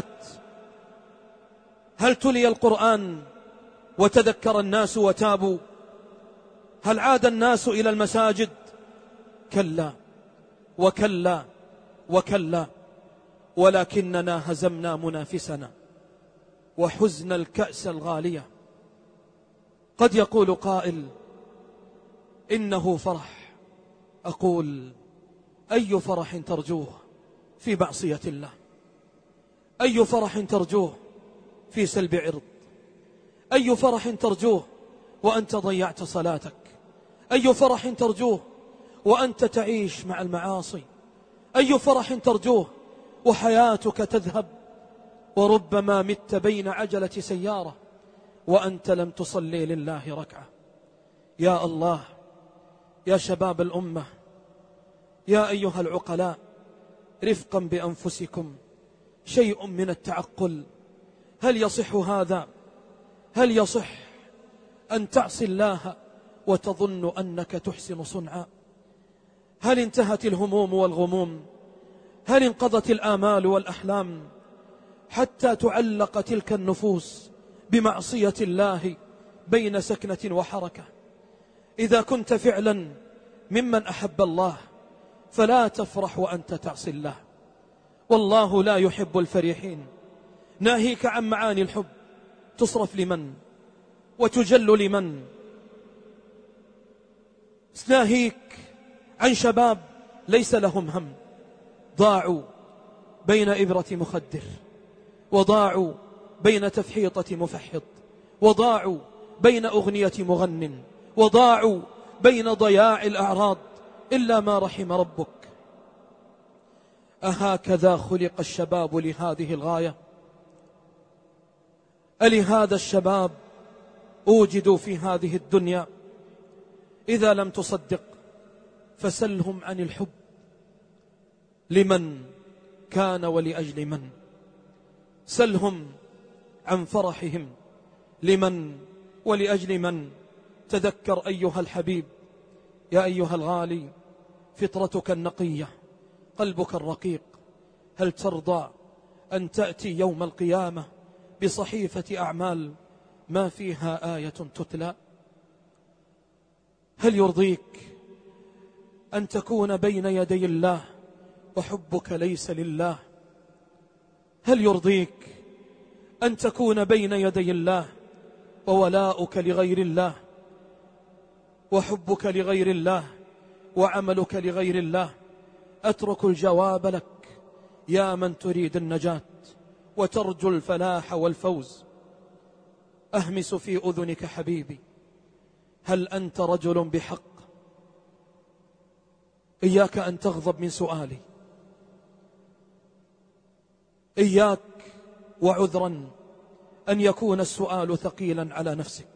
هل تلي القرآن وتذكر الناس وتابوا؟ هل عاد الناس إلى المساجد؟ كلا وكلا وكلا، ولكننا هزمنا منافسنا وحزن الكأس الغالية. قد يقول قائل: إنه فرح. أقول: أي فرح ترجوه في معصية الله؟ أي فرح ترجوه في سلب عرض؟ أي فرح ترجوه وأنت ضيعت صلاتك؟ أي فرح ترجوه وأنت تعيش مع المعاصي؟ أي فرح ترجوه وحياتك تذهب، وربما مت بين عجلة سيارة وأنت لم تصلي لله ركعة؟ يا الله، يا شباب الأمة، يا أيها العقلاء، رفقا بأنفسكم، شيء من التعقل. هل يصح هذا؟ هل يصح أن تعصي الله وتظن أنك تحسن صنعا؟ هل انتهت الهموم والغموم؟ هل انقضت الآمال والأحلام حتى تعلق تلك النفوس بمعصية الله بين سكنة وحركة؟ إذا كنت فعلا ممن أحب الله فلا تفرح وأنت تعصي الله، والله لا يحب الفرحين. ناهيك عن معاني الحب تصرف لمن وتجل لمن؟ ناهيك عن شباب ليس لهم هم، ضاعوا بين إبرة مخدر، وضاعوا بين تفحيطة مفحط، وضاعوا بين أغنية مغن، وضاعوا بين ضياع الأعراض، إلا ما رحم ربك. أهكذا خلق الشباب لهذه الغاية؟ ألهذا الشباب أوجدوا في هذه الدنيا؟ إذا لم تصدق فسلهم عن الحب، لمن كان ولأجل من؟ سلهم عن فرحهم، لمن ولأجل من؟ تذكر أيها الحبيب، يا أيها الغالي، فطرتك النقية، قلبك الرقيق. هل ترضى أن تأتي يوم القيامة بصحيفة أعمال ما فيها آية تتلى؟ هل يرضيك أن تكون بين يدي الله وحبك ليس لله؟ هل يرضيك أن تكون بين يدي الله وولاؤك لغير الله وحبك لغير الله وعملك لغير الله؟ أترك الجواب لك يا من تريد النجاة وترجو الفلاح والفوز. أهمس في أذنك حبيبي، هل أنت رجل بحق؟ إياك أن تغضب من سؤالي، إياك وعذرا أن يكون السؤال ثقيلا على نفسك.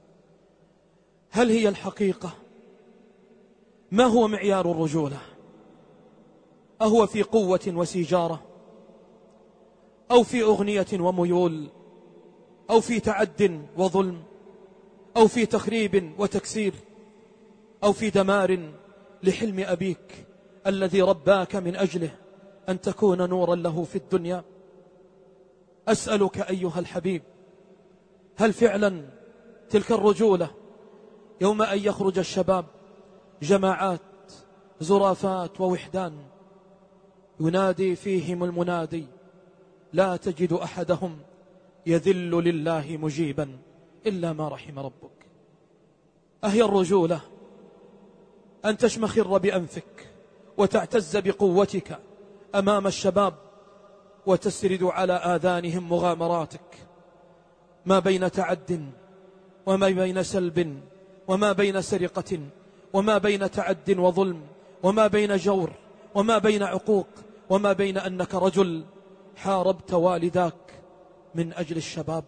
هل هي الحقيقة؟ ما هو معيار الرجولة؟ أهو في قوة وسيجارة، أو في أغنية وميول، أو في تعد وظلم، أو في تخريب وتكسير، أو في دمار لحلم أبيك الذي رباك من أجله أن تكون نورا له في الدنيا؟ أسألك أيها الحبيب، هل فعلا تلك الرجولة يوم أن يخرج الشباب جماعات زرافات ووحدان ينادي فيهم المنادي لا تجد أحدهم يذل لله مجيبا إلا ما رحم ربك؟ أهي الرجولة أن تشمخر بأنفك وتعتز بقوتك أمام الشباب وتسرد على آذانهم مغامراتك، ما بين تعد وما بين سلب وما بين سرقة وما بين تعد وظلم وما بين جور وما بين عقوق وما بين أنك رجل حاربت والداك من أجل الشباب.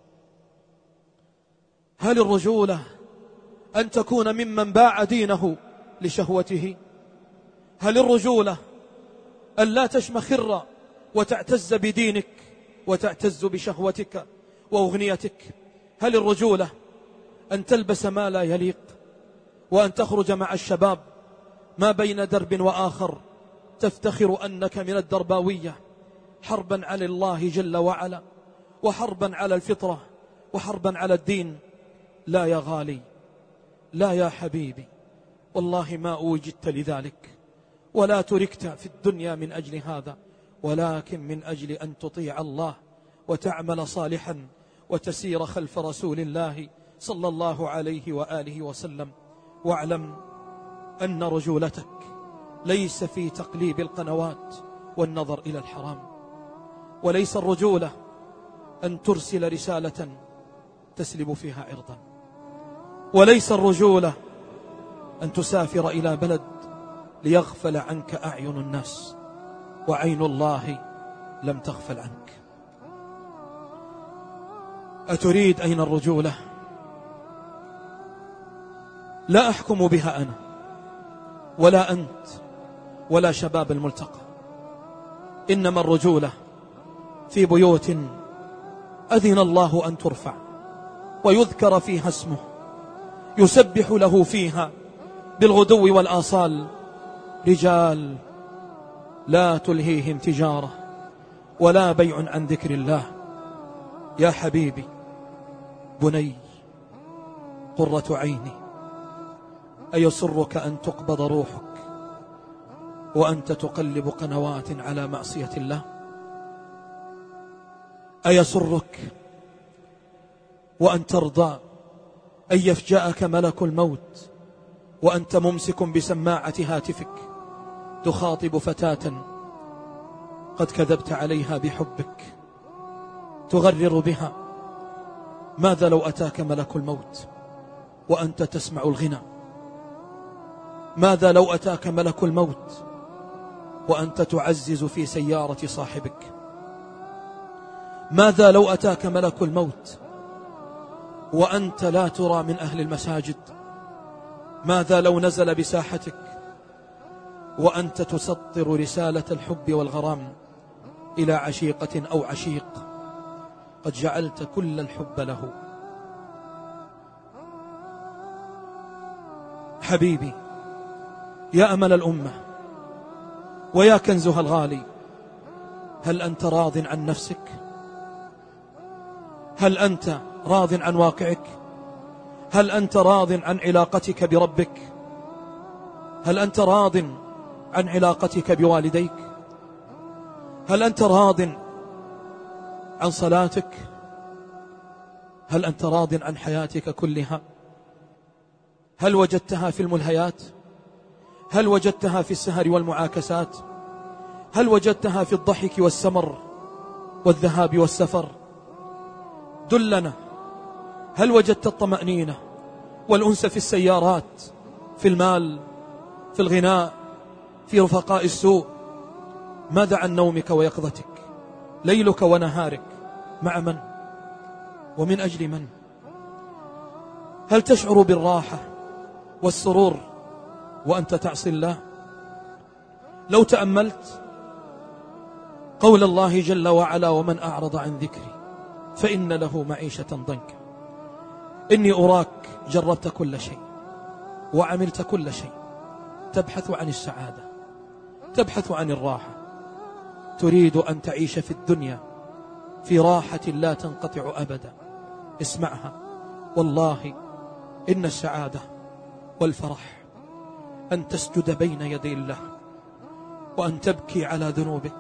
هل الرجولة أن تكون ممن باع دينه لشهوته؟ هل الرجولة أن لا تشمخر وتعتز بدينك وتعتز بشهوتك وأغنيتك؟ هل الرجولة أن تلبس ما لا يليق وأن تخرج مع الشباب ما بين درب وآخر تفتخر أنك من الدرباوية، حربا على الله جل وعلا وحربا على الفطرة وحربا على الدين؟ لا يا غالي، لا يا حبيبي، والله ما أوجدت لذلك ولا تركت في الدنيا من أجل هذا، ولكن من أجل أن تطيع الله وتعمل صالحا وتسير خلف رسول الله صلى الله عليه وآله وسلم. واعلم أن رجولتك ليس في تقليب القنوات والنظر إلى الحرام، وليس الرجولة أن ترسل رسالة تسلب فيها عرضا، وليس الرجولة أن تسافر إلى بلد ليغفل عنك أعين الناس وعين الله لم تغفل عنك. أتريد أين الرجولة؟ لا أحكم بها أنا، ولا أنت ولا شباب الملتقى. إنما الرجولة في بيوت أذن الله أن ترفع ويذكر فيها اسمه، يسبح له فيها بالغدو والآصال، رجال لا تلهيهم تجارة ولا بيع عن ذكر الله. يا حبيبي بني قرة عيني، أيسرك أن تقبض روحك وأنت تقلب قنوات على معصية الله؟ أيسرك وأن ترضى أن يفجأك ملك الموت وأنت ممسك بسماعة هاتفك تخاطب فتاة قد كذبت عليها بحبك، تغرر بها؟ ماذا لو أتاك ملك الموت وأنت تسمع الغنى؟ ماذا لو أتاك ملك الموت وأنت تعزز في سيارة صاحبك؟ ماذا لو أتاك ملك الموت وأنت لا ترى من أهل المساجد؟ ماذا لو نزل بساحتك وأنت تسطر رسالة الحب والغرام إلى عشيقة أو عشيق قد جعلت كل الحب له؟ حبيبي يا أمل الأمة ويا كنزها الغالي، هل أنت راض عن نفسك؟ هل أنت راض عن واقعك؟ هل أنت راض عن علاقتك بربك؟ هل أنت راض عن علاقتك بوالديك؟ هل أنت راض عن صلاتك؟ هل أنت راض عن حياتك كلها؟ هل وجدتها في الملهيات؟ هل وجدتها في السهر والمعاكسات؟ هل وجدتها في الضحك والسمر والذهاب والسفر؟ دلنا، هل وجدت الطمأنينة والأنس في السيارات، في المال، في الغناء، في رفقاء السوء؟ ماذا عن نومك ويقظتك، ليلك ونهارك؟ مع من ومن أجل من؟ هل تشعر بالراحة والسرور وأنت تعصي الله؟ لو تأملت قول الله جل وعلا: ومن أعرض عن ذكري فإن له معيشة ضنكا. إني أراك جربت كل شيء وعملت كل شيء، تبحث عن السعادة، تبحث عن الراحة، تريد أن تعيش في الدنيا في راحة لا تنقطع أبدا. اسمعها، والله إن السعادة والفرح أن تسجد بين يدي الله، وأن تبكي على ذنوبك،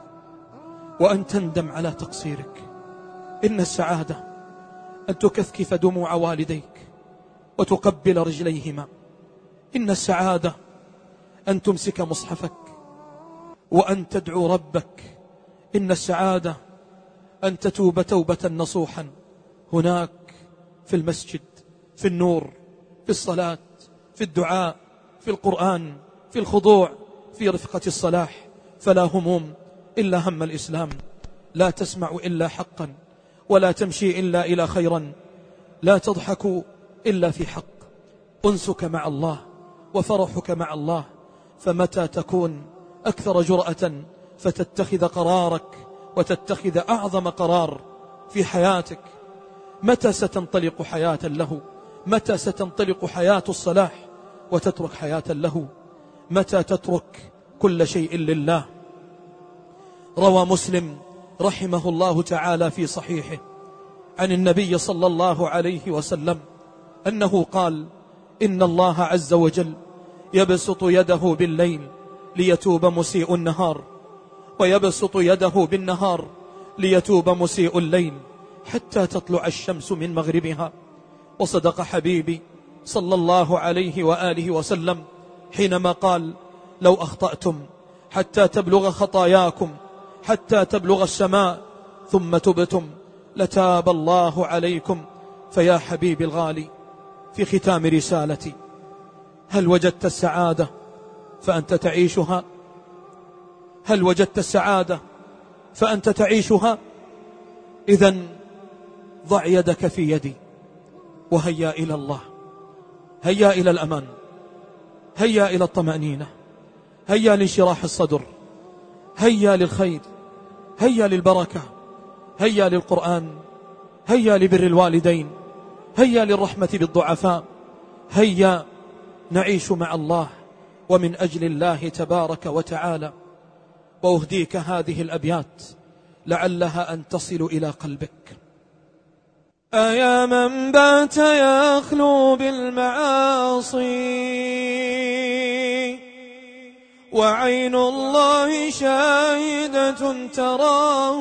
وأن تندم على تقصيرك. إن السعادة أن تكثكف دموع والديك وتقبل رجليهما. إن السعادة أن تمسك مصحفك وأن تدعو ربك. إن السعادة أن تتوب توبة نصوحا هناك في المسجد، في النور، في الصلاة، في الدعاء، في القرآن، في الخضوع، في رفقة الصلاح. فلا هموم إلا هم الإسلام، لا تسمع إلا حقا، ولا تمشي إلا إلى خيرا، لا تضحك إلا في حق. أنسك مع الله وفرحك مع الله، فمتى تكون أكثر جرأة فتتخذ قرارك وتتخذ أعظم قرار في حياتك؟ متى ستنطلق حياة له؟ متى ستنطلق حياة الصلاح وتترك حياة له؟ متى تترك كل شيء لله؟ روى مسلم رحمه الله تعالى في صحيحه عن النبي صلى الله عليه وسلم أنه قال: إن الله عز وجل يبسط يده بالليل ليتوب مسيء النهار، ويبسط يده بالنهار ليتوب مسيء الليل، حتى تطلع الشمس من مغربها. وصدق حبيبي صلى الله عليه وآله وسلم حينما قال: لو أخطأتم حتى تبلغ خطاياكم حتى تبلغ السماء ثم تبتم لتاب الله عليكم. فيا حبيبي الغالي، في ختام رسالتي، هل وجدت السعادة فأنت تعيشها؟ هل وجدت السعادة فأنت تعيشها؟ إذن ضع يدك في يدي وهيا إلى الله، هيا إلى الأمان، هيا إلى الطمأنينة، هيا لانشراح الصدر، هيا للخير، هيا للبركة، هيا للقرآن، هيا لبر الوالدين، هيا للرحمة بالضعفاء، هيا نعيش مع الله ومن أجل الله تبارك وتعالى. وأهديك هذه الأبيات لعلها أن تصل إلى قلبك. أيا من بات يخلو بالمعاصي وعين الله شاهدة تراه،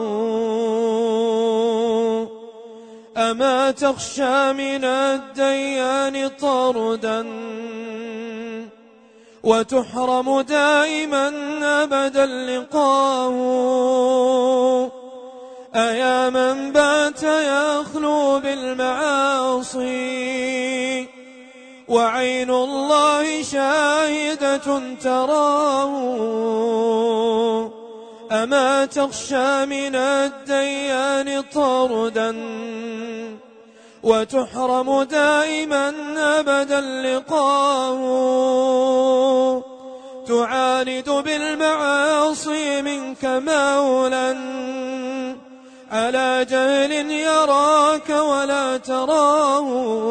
أما تخشى من الديان طردا وتحرم دائما أبدا لقاه. أيا من بات يخلو بالمعاصي وعين الله شاهدة تراه، أما تخشى من الديان طردا وتحرم دائما أبدا لقاه. تعاند بالمعاصي منك مولا على جهل يراك ولا تراه،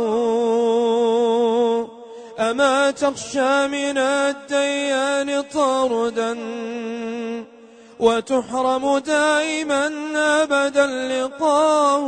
أما تخشى من الديان طردا وتحرم دائما أبدا لقاه.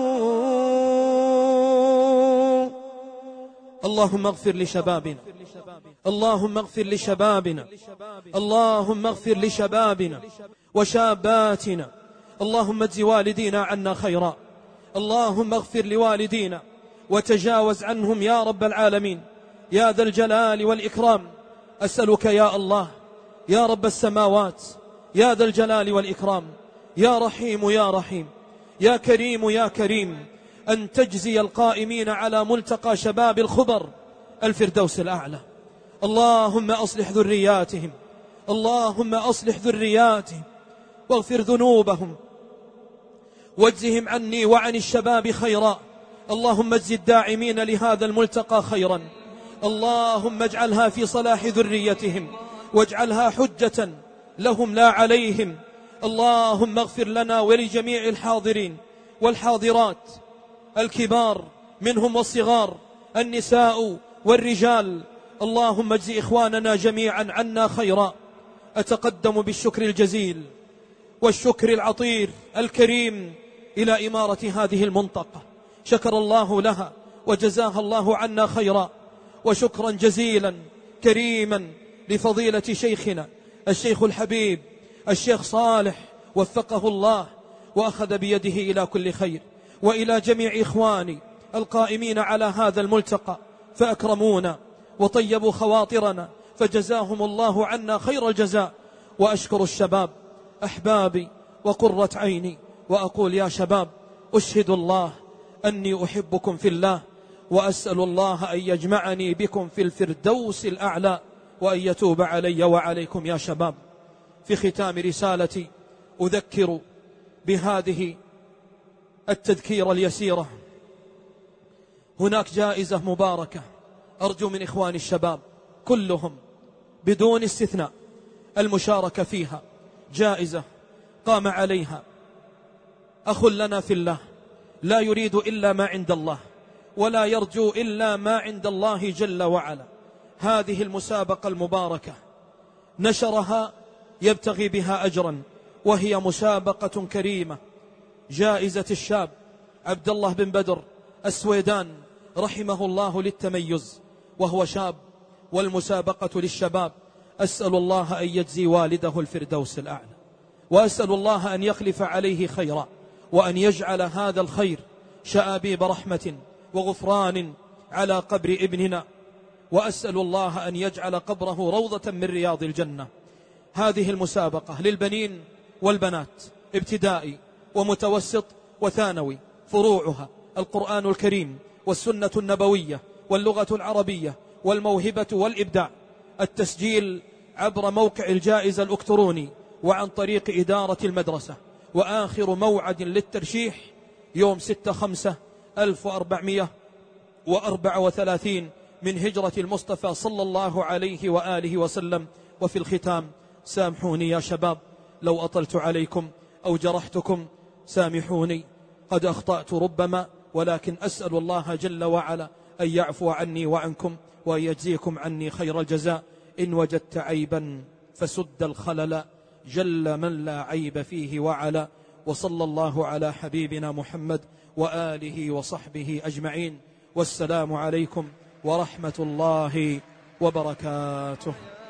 اللهم اغفر لشبابنا، اللهم اغفر لشبابنا، اللهم اغفر لشبابنا وشاباتنا، اللهم اجز والدينا عنا خيرا، اللهم اغفر لوالدينا وتجاوز عنهم يا رب العالمين يا ذا الجلال والإكرام. أسألك يا الله يا رب السماوات يا ذا الجلال والإكرام، يا رحيم يا رحيم، يا كريم يا كريم، أن تجزي القائمين على ملتقى شباب الخبر الفردوس الأعلى. اللهم أصلح ذرياتهم، اللهم أصلح ذرياتهم واغفر ذنوبهم واجزهم عني وعن الشباب خيرا. اللهم اجز الداعمين لهذا الملتقى خيرا، اللهم اجعلها في صلاح ذريتهم واجعلها حجة لهم لا عليهم. اللهم اغفر لنا ولجميع الحاضرين والحاضرات الكبار منهم والصغار، النساء والرجال. اللهم اجز إخواننا جميعا عنا خيرا. أتقدم بالشكر الجزيل والشكر العطير الكريم إلى إمارة هذه المنطقة، شكر الله لها وجزاها الله عنا خيرا. وشكرا جزيلا كريما لفضيلة شيخنا الشيخ الحبيب الشيخ صالح وفقه الله وأخذ بيده إلى كل خير، وإلى جميع إخواني القائمين على هذا الملتقى فأكرمونا وطيبوا خواطرنا، فجزاهم الله عنا خير الجزاء. وأشكر الشباب أحبابي وقرة عيني، وأقول يا شباب أشهد الله أني أحبكم في الله، وأسأل الله أن يجمعني بكم في الفردوس الأعلى وأن يتوب علي وعليكم يا شباب. في ختام رسالتي أذكر بهذه التذكير اليسيرة. هناك جائزة مباركة أرجو من إخواني الشباب كلهم بدون استثناء المشاركة فيها، جائزة قام عليها أخ لنا في الله لا يريد إلا ما عند الله ولا يرجو إلا ما عند الله جل وعلا. هذه المسابقة المباركة نشرها يبتغي بها أجرا، وهي مسابقة كريمة. جائزة الشاب عبد الله بن بدر السويدان رحمه الله للتميز، وهو شاب، والمسابقة للشباب. أسأل الله أن يجزي والده الفردوس الأعلى، وأسأل الله أن يخلف عليه خيرا، وأن يجعل هذا الخير شآبيب رحمة وغفران على قبر ابننا، وأسأل الله أن يجعل قبره روضة من رياض الجنة. هذه المسابقة للبنين والبنات، ابتدائي ومتوسط وثانوي، فروعها القرآن الكريم والسنة النبوية واللغة العربية والموهبة والإبداع. التسجيل عبر موقع الجائزة الإلكتروني وعن طريق إدارة المدرسة. وآخر موعد للترشيح يوم ستة خمسة ألف وأربعمائة وأربعة وثلاثين من هجرة المصطفى صلى الله عليه وآله وسلم. وفي الختام سامحوني يا شباب لو أطلت عليكم أو جرحتكم، سامحوني، قد أخطأت ربما، ولكن أسأل الله جل وعلا أن يعفو عني وعنكم وأن يجزيكم عني خير الجزاء. إن وجدت عيبا فسد الخلل، جل من لا عيب فيه وعلا. وصلى الله على حبيبنا محمد وآله وصحبه أجمعين، والسلام عليكم ورحمة الله وبركاته.